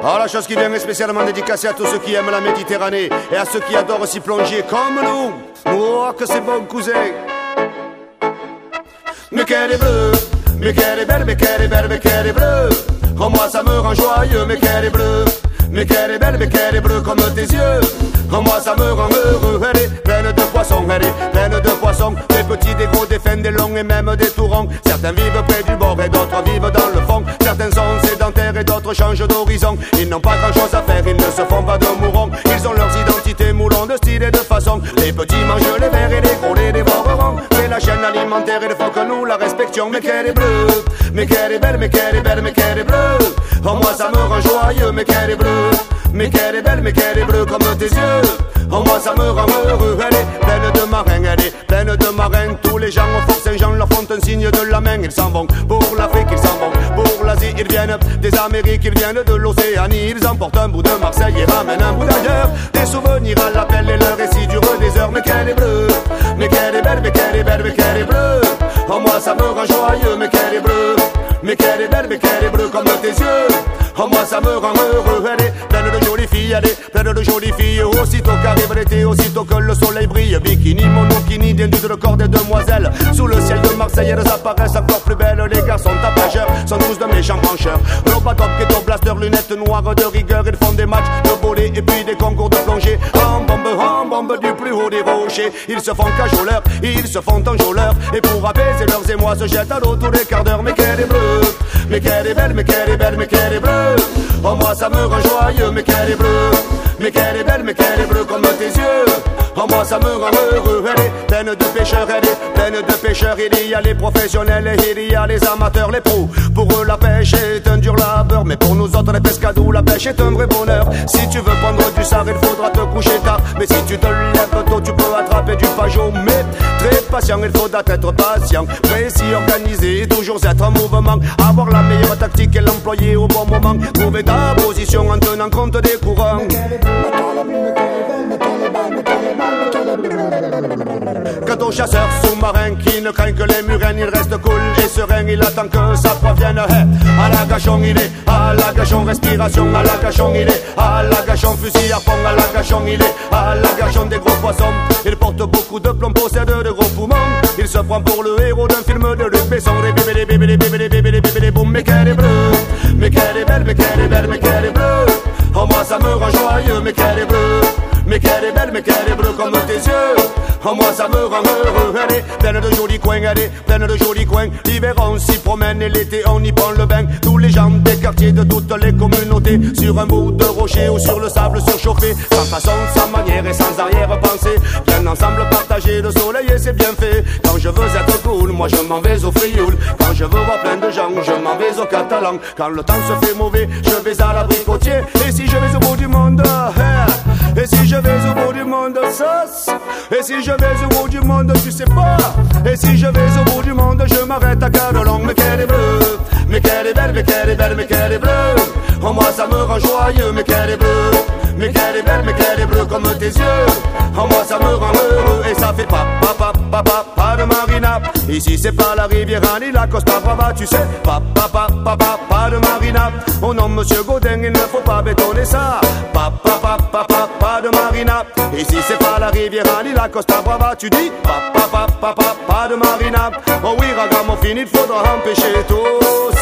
Alors la chose qui vient est spécialement dédicacée à tous ceux qui aiment la Méditerranée et à ceux qui adorent s'y plonger comme nous. Oh que c'est bon cousin. Mais qu'elle est bleue, mais qu'elle est belle, mais qu'elle est belle, mais qu'elle est bleue. Oh moi ça me rend joyeux, mais qu'elle est bleue. Mais qu'elle est belle, mais qu'elle est bleue comme tes yeux. Oh moi ça me rend heureux. Elle est pleine de poissons, elle est pleine de poissons. Des petits, des gros, des fins, des longs et même des tourons. Certains vivent près du bord et d'autres vivent dans le fond. Certains sont sédentaires et d'autres changent d'horizon. Ils n'ont pas grand chose à faire, ils ne se font pas de mourons. Ils ont leurs identités moulons de style et de façon. Les petits mangent les vers et les gros les dévoreront. C'est la chaîne alimentaire et il faut que nous la respections. Mais qu'elle est bleue, mais qu'elle est belle, mais qu'elle est belle, mais qu'elle est bleue. Oh moi ça me rend joyeux, mais qu'elle est bleue. Mais qu'elle est belle, mais qu'elle est bleue comme tes yeux. Oh moi ça me rend heureux. Elle est pleine de marins, elle est pleine de marins. Tous les gens au Fort Saint-Jean leur font un signe de la main. Ils s'en vont pour l'Afrique, ils s'en vont pour l'Asie. Ils viennent des Amériques, ils viennent de l'Océanie. Ils emportent un bout de Marseille et ramènent un bout d'ailleurs. Des souvenirs à l'appel et leur récit durent des heures. Mais qu'elle est bleue, mais qu'elle est belle, mais qu'elle est belle, mais qu'elle est bleue. Oh moi ça me rend joyeux, mais qu'elle est bleue. Mais qu'elle est belle, mais qu'elle est bleue comme tes yeux. Oh moi ça me rend heureux. Elle est pleine de jolies filles, elle est pleine de jolies filles. Aussitôt qu'arrive l'été, aussitôt que le soleil brille. Bikini, monokini, dénudent le corps des demoiselles. Sous le ciel de Marseille, elles apparaissent encore plus belles. Les garçons tapageurs sont tous de méchants brancheurs. Robotop, ghetto blaster, lunettes noires de rigueur. Ils font des matchs de volley et puis des concours de plongée. En bombe du plus haut des rochers. Ils se font cajoleurs, ils se font enjôleurs. Et pour apaiser leurs émois, se jettent à l'eau tous les quarts d'heure. Mais qu'elle est bleue, mais qu'elle est belle, mais qu'elle est belle, mais qu'elle est bleue. Oh moi ça me rend joyeux, mais qu'elle est bleue. Mais qu'elle est belle, mais qu'elle est bleue comme tes yeux. Oh moi ça me rend heureux. Elle est pleine de pêcheurs, elle est pleine de pêcheurs. Il y a les professionnels et il y a les amateurs, les pros. Pour eux la pêche est un dur labeur, mais pour nous autres les pescadous la pêche est un vrai bonheur. Si tu veux prendre du sard il faudra te coucher tard. Mais si tu te lèves tôt tu peux attraper du pajot. Mais très patient, il faudra être patient, précis, organisé, toujours être en mouvement. Avoir la meilleure tactique et l'employer au bon moment. Trouver ta position en tenant compte des courants. Quant au chasseur sous-marin qui ne craint que les murènes, il reste cool et serein, il attend que ça provienne. À la gachon il est, à la gachon respiration, à la gachon il est, à la gachon fusil à fond, à la gachon il est, à la gachon des gros poissons. Il porte beaucoup de plomb, possède de gros poumons. Il se prend pour le héros d'un film de Luc Besson. Les bébés, les bébés, les bébés, les bébés, les bébés, les boum. Mais qu'elle est bleue, mais qu'elle est belle, mais qu'elle est belle, mais qu'elle est bleue. Oh moi ça me rend joyeux, mais qu'elle est bleue. Mais qu'elle est belle, mais qu'elle est bleue comme tes yeux. Oh moi ça me rend heureux. Elle est pleine de jolis coins, elle est pleine de jolis coins. L'hiver on s'y promène et l'été on y prend le bain. Tous les gens des quartiers de toutes les communautés, sur un bout de rocher ou sur le sable surchauffé. Sans façon, sans manière et sans arrière-pensée. Bien ensemble partager le soleil et c'est bien fait. Quand je veux être cool, moi je m'en vais au Frioul. Quand je veux voir plein de gens, je m'en vais au Catalan. Quand le temps se fait mauvais, je vais à l'abricotier. Et si je vais au bout du monde, et si je vais au bout du monde, sauce. Et si je vais au bout du monde, tu sais pas. Et si je vais au bout du monde, je m'arrête à Canelong. Mais qu'elle est bleue, mais qu'elle est belle, mais qu'elle est belle, mais qu'elle est bleue. Oh moi ça me rend joyeux, mais qu'elle est bleue. Mais qu'elle est belle, mais qu'elle est bleue comme tes yeux. Oh moi ça me rend heureux. Et ça fait pas de marina. Ici c'est pas la rivière ni la Costa Brava, tu sais. Pas de marina. Oh non monsieur Godin, il ne faut pas bétonner ça. Pas de marina. Ici c'est pas la rivière ni la Costa Brava, tu dis. Pas de marina. Oh oui ragamuffin, il faudra empêcher tous.